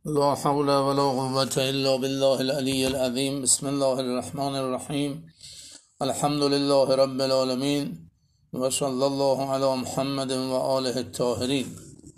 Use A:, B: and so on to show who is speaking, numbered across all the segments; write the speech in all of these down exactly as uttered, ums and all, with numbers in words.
A: لا حول ولا قوة إلا بالله العلي العظيم. بسم الله الرحمن الرحيم. الحمد لله رب العالمين و صلی الله علی محمد و آله الطاهرین.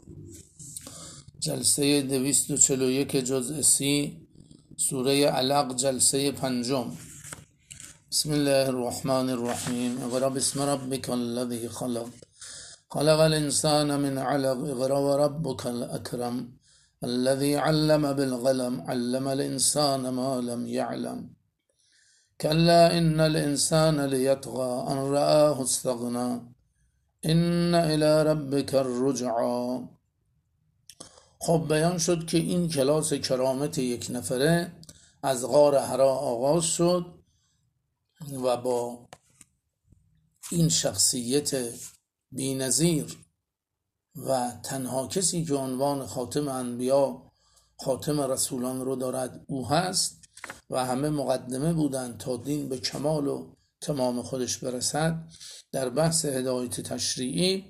A: جلسه دویست و چهل و یک جزء سی، سوره علق، جلسه پنجم. بسم الله الرحمن الرحیم. اقرأ باسم ربک الذی خلق خلق الانسان من علق. اقرأ وربک الاکرم الذي علم بالقلم علم الإنسان ما لم يعلم كلا إن الإنسان ليطغى أن رآه استغنى إن إلى ربك الرجعى. خب بیان شد که این کلاس کرامت یک نفره از غار حرا آغاز شد و با این شخصیت بی‌نظیر و تنها کسی که عنوان خاتم انبیا، خاتم رسولان رو دارد او هست و همه مقدمه بودند تا دین به کمال و تمام خودش برسد. در بحث هدایت تشریعی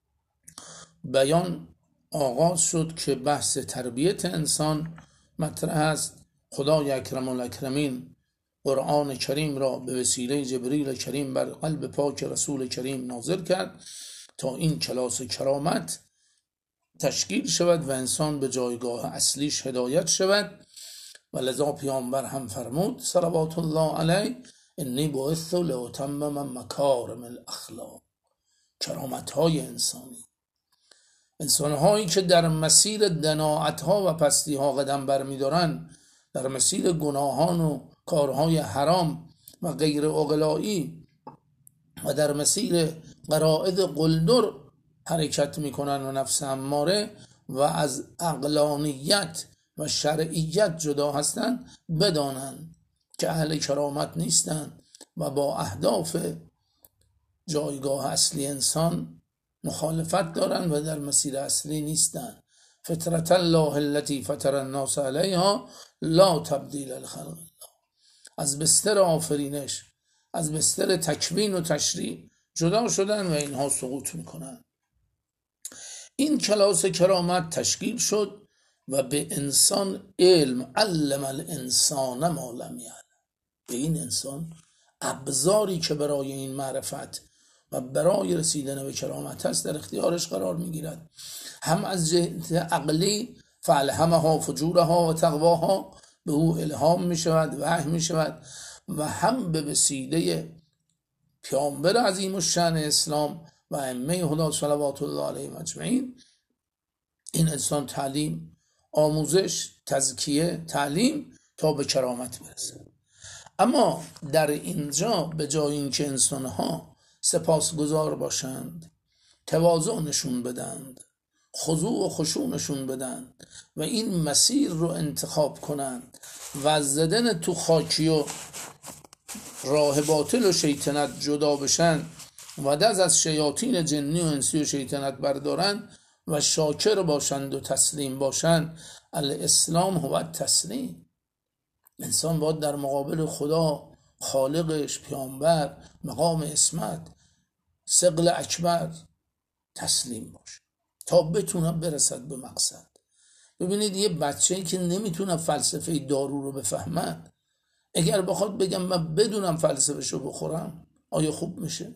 A: بیان آغاز شد که بحث تربیت انسان مطرح است. خدای اکرم الاکرمین قرآن کریم را به وسیله جبریل کریم بر قلب پاک رسول کریم نازل کرد تا این کلاس کرامت تشکیل شود و انسان به جایگاه اصلیش هدایت شود. و لذا پیامبر هم فرمود صلوات الله علیه: انی بعثت لاتمم مکارم الاخلاق. کرامت‌های انسانی، انسان‌هایی که در مسیر دناعت‌ها و پستی‌ها قدم برمی‌دارند، در مسیر گناهان و کارهای حرام و غیر عقلایی و در مسیر قرائد قلدر حرکت میکنن و نفس اماره و از عقلانیت و شرعیت جدا هستند، بدانند که اهل کرامت نیستند و با اهداف جایگاه اصلی انسان مخالفت دارند و در مسیر اصلی نیستند. فطرت الله التي فطر الناس علیها لا تبدیل لخلق الله. از بستر آفرینش، از بستر تکوین و تشریع جدا شدن و اینها سقوط میکنن. این کلاس کرامت تشکیل شد و به انسان علم، علم الانسان ما لم یعلم، به این انسان ابزاری که برای این معرفت و برای رسیدن به کرامت هست در اختیارش قرار میگیرد. هم از جهت عقلی فالهمها فجورها و تقواها، به او الهام میشود، وحی میشود، و هم به وسیله پیامبر عظیم الشأن اسلام و ائمه هدی صلوات الله علیهم اجمعین این انسان تعلیم، آموزش، تزکیه، تعلیم تا به کرامت برسه. اما در اینجا به جای اینکه انسانها سپاسگزار باشند، تواضع نشون بدند، خضوع و خشوع نشون بدند و این مسیر رو انتخاب کنند و از زدن تو خاکی و راه باطل و شیطنت جدا بشن و دست از شیاطین جنی و انسی و شیطنت بردارن و شاکر باشند و تسلیم باشند. الاسلام هو تسلیم. انسان باید در مقابل خدا، خالقش، پیامبر، مقام اسمت، ثقل اکبر تسلیم باشه تا بتونه برسد به مقصد. ببینید یه بچه‌ای که نمیتونه فلسفه دارو رو بفهمد، اگر بخواد بگم من بدونم فلسفه‌شو بخورم، آیا خوب میشه؟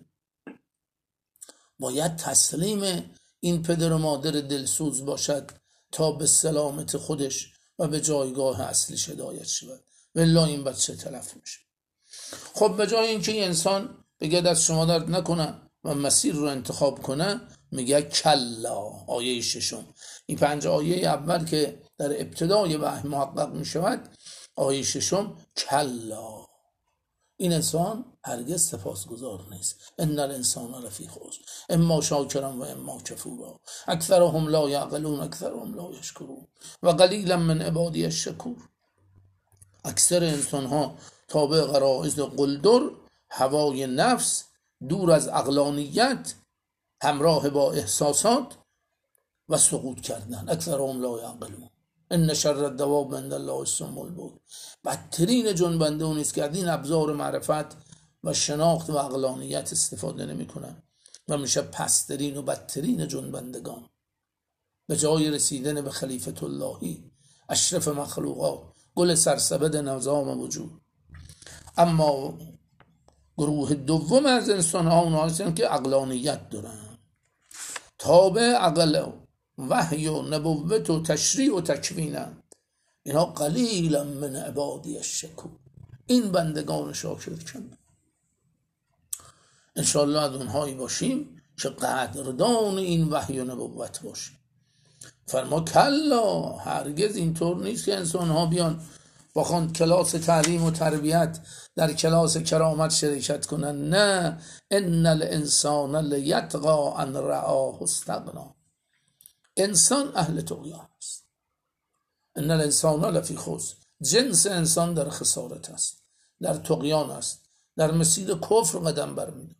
A: باید تسلیم این پدر و مادر دلسوز باشد تا به سلامت خودش و به جایگاه اصلیش هدایت شود، والله این بچه تلف میشه. خب به جای اینکه این انسان بگه دست شما درد نکنه و مسیر رو انتخاب کنه، میگه کلا. آیه ششم، این پنج آیه اول که در ابتدای وحی محقق میشود، آیه ششم کلا، این انسان هرگز سپاسگزار نیست. ان الانسان لفی خسر اما شاکرا و اما کفورا اکثرهم لا یعقلون اکثرهم لا یشکرون و قلیلا من عبادی الشکور. اکثر انسان ها تابع غرایز قلدر، هوای نفس، دور از عقلانیت، همراه با احساسات و سقوط کردن. اکثرهم لا یعقلون ان شر الدواب عند الله الصم البکم. بدترین جنبنده اون است که از این ابزار معرفت و شناخت و عقلانیت استفاده نمی کنن و میشه پسترین و بدترین جنبندگان. به جای رسیدن به خلیفت اللهی اشرف مخلوقات، گل سرسبد نظام وجود. اما گروه دوم از انسان ها اونها هستند که عقلانیت دارن، تابع عقل وحی و نبوت و تشریع و تکوینن. اینا قلیلا من عبادی الشکور، این بندگان شاکر چند. انشاءالله از اونهایی باشیم که قدردان این وحی و نبوت باشیم. فرما کلا، هرگز اینطور نیست که انسان ها بیان بخوان کلاس تعلیم و تربیت در کلاس کرامت شرکت کنن. نه، ان الانسان لیطغی ان رآه استغنا. انسان اهل طغیان است. ان الانسان لفی خسر، جنس انسان در خسارت است، در طغیان است، در مسیر کفر قدم برمی‌دارد.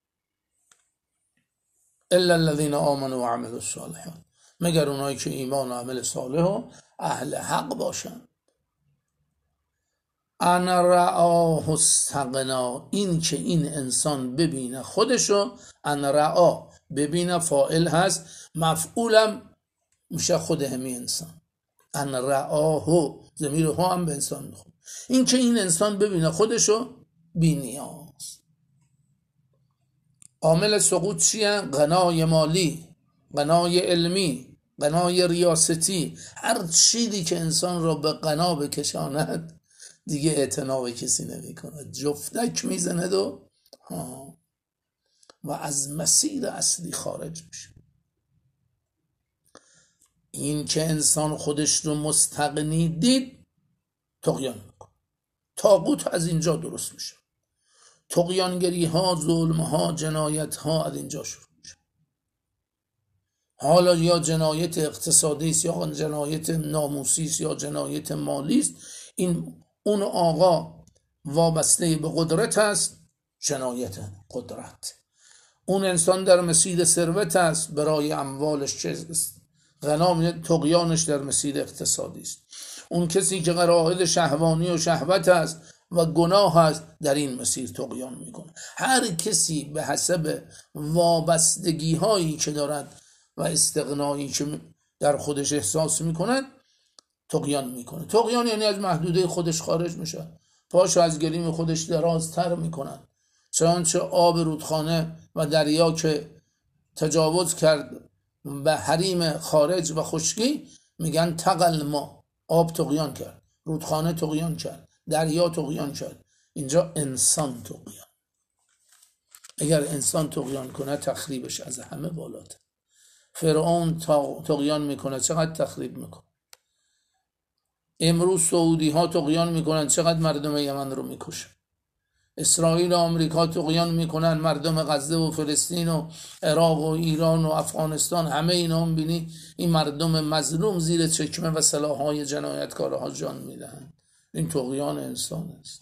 A: الا الذين آمنوا وعملوا الصالحات، مگر اونایی که ایمان و عمل صالح و اهل حق باشن. انا رآه استغنا، این که این انسان ببینه خودشو. انا رآه ببینه فاعل هست، مفعولم میشه خود همین انسان. انا رآه ضمیر ها هم به انسان میخواد. این که این انسان ببینه خودشو بی نیاز. عامل سقوط چیه؟ غنای مالی، غنای علمی، غنای ریاستی. هر چیزی که انسان را به غنا بکشاند دیگه اعتنا به کسی نمی کند، جفتک میزند و ها و از مسیر اصلی خارج میشه. این که انسان خودش رو مستغنی دید طغیان میکنه. طاغوت از اینجا درست میشه. طغیانگری ها، ظلم ها، جنایت ها از اینجا شروع میشه. حالا یا جنایت اقتصادی است، یا جنایت ناموسی است، یا جنایت مالی است. این اون آقا وابسته به قدرت است، جنایت قدرت. اون انسان در مسیر ثروت است، برای اموالش چه غنا میشه، طغیانش در مسیر اقتصادی است. اون کسی که قرائد شهوانی و شهوت است و گناه است، در این مسیر طغیان میکنه. هر کسی به حسب وابستگی هایی که دارد و استغنایی که در خودش احساس میکند طغیان میکنه. طغیان یعنی از محدوده خودش خارج میشه، پاشو از گلیم خودش درازتر میکنن. چنانچه آب رودخانه و دریا که تجاوز کرد به حریم خارج و خشکی، میگن تقل ما، آب طغیان کرد، رودخانه طغیان کرد، دریا طغیان کرد. اینجا انسان طغیان. اگر انسان طغیان کنه تخریبش از همه بالاتر. فرعون طغیان میکنه، چقدر تخریب میکنه. امروز سعودی ها طغیان میکنن، چقدر مردم یمن رو میکشن. اسرائیل و آمریکا طغیان میکنن، مردم غزه و فلسطین و عراق و ایران و افغانستان، همه اینا هم بینی این مردم مظلوم زیر چکمه و سلاح‌های جنایتکارها جان میدن. این طغیان انسان است.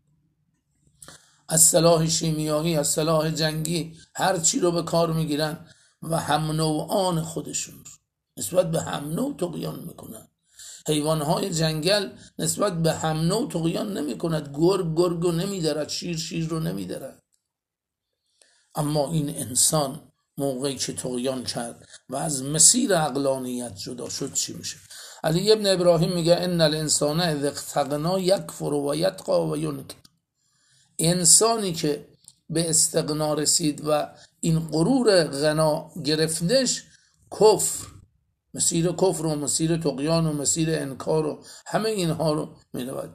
A: از سلاح شیمیایی، از سلاح جنگی، هر چی رو به کار میگیرن و هم نوعان خودشون نسبت به هم نوع طغیان میکنن. حیوانهای جنگل نسبت به هم نوع طغیان نمی کند. گرگ گرگ رو نمی دارد، شیر شیر رو نمی دارد. اما این انسان موقعی که طغیان کرد و از مسیر عقلانیت جدا شد چی میشه؟ علی ابن ابراهیم میگه ان الانسان اذا اغتغنا یکفر و یتقی و ینکر. انسانی که به استغنا رسید و این غرور غنا گرفتش، کفر، مسیر کفر و مسیر طغیان و مسیر انکار و همه اینها رو می‌رود.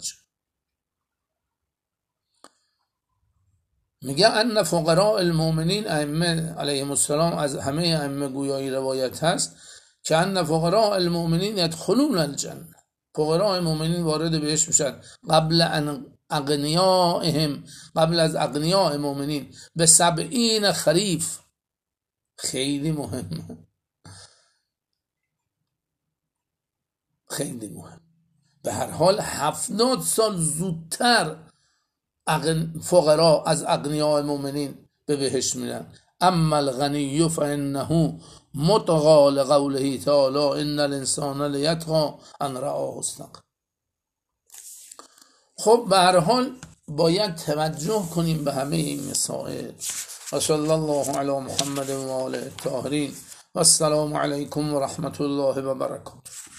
A: میگه ان فقراء المؤمنین، ائمه علیهم السلام از همه ائمه گویایی روایت هست که ان فقراء المؤمنین يدخلون الجنه، فقراء مؤمنین وارد بهشت میشن قبل ان اغنیائهم، قبل از اغنیاء مؤمنین به سبعین خریف. خیلی مهمه، خیلی مهم. به هر حال هفتاد سال زودتر فقرا از اغنیاء مؤمنین به بهشت میرن. اما الغنی فانه مطغى لقوله تعالی ان الانسان لیطغى ان رآه استغنى. خب به هر حال باید توجه کنیم به همه این مسائل. و صلی الله علی محمد و آله الطاهرین و السلام علیکم و رحمت الله و برکاته.